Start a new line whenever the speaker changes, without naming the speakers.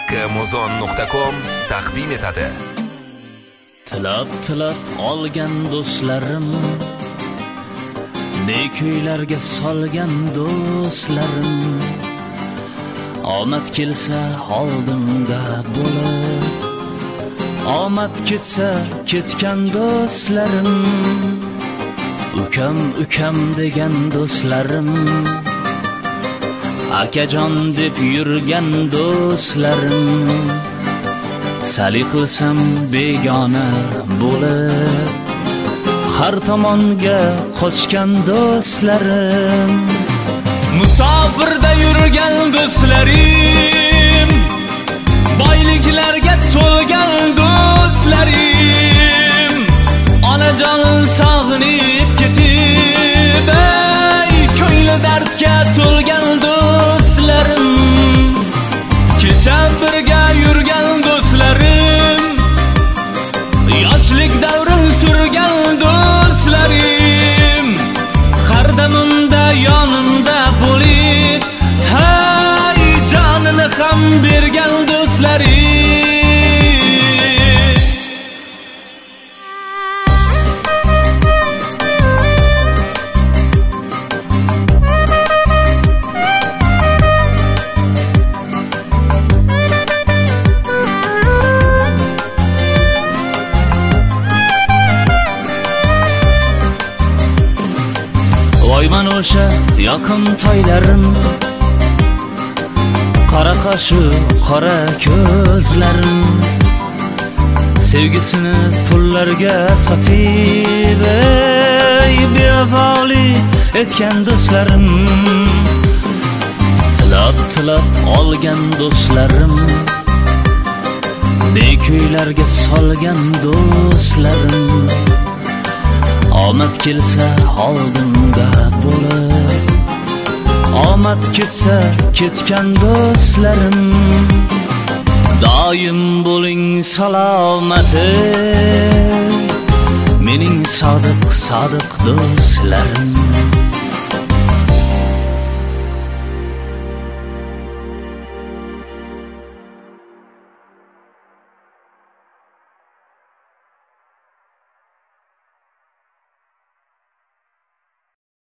haqqimuzon.com taqdim etadi.
Tilab olgan do'stlarim, bekuylarga solgan do'stlarim, omad kelsa oldimda bo'lib, omad ketsa ketgan do'stlarim, ukam degan do'stlarim, akajon deb yurgan do'stlarim, sali qilsam begona bo'lib, har tomonga qochgan do'stlarim, musofirda yurgan do'stlarim, boyliklarga to'lgan do'stlarim, onajon sog'inib ketib, ko'ngli dardga to'lgan do'stlarim, kecha birga yurgan do'stlarim, yoshlik davrin surgan do'stlarim, har damimda yonimda bo'lib, hay jonini ham bergan do'stlarim. Voyman o'sha yoqim toylarim, qora qoshu qora ko'zlarim, sevgisini pullarga sotib, bevafolik etgan do'stlarim, tilab olgan do'stlarim, bekuylarga solgan do'stlarim, omad kelsa oldimda bo'lib, omad ketsa ketgan do'stlarim, doim bo'ling salomati, mening sodiq do'stlarim.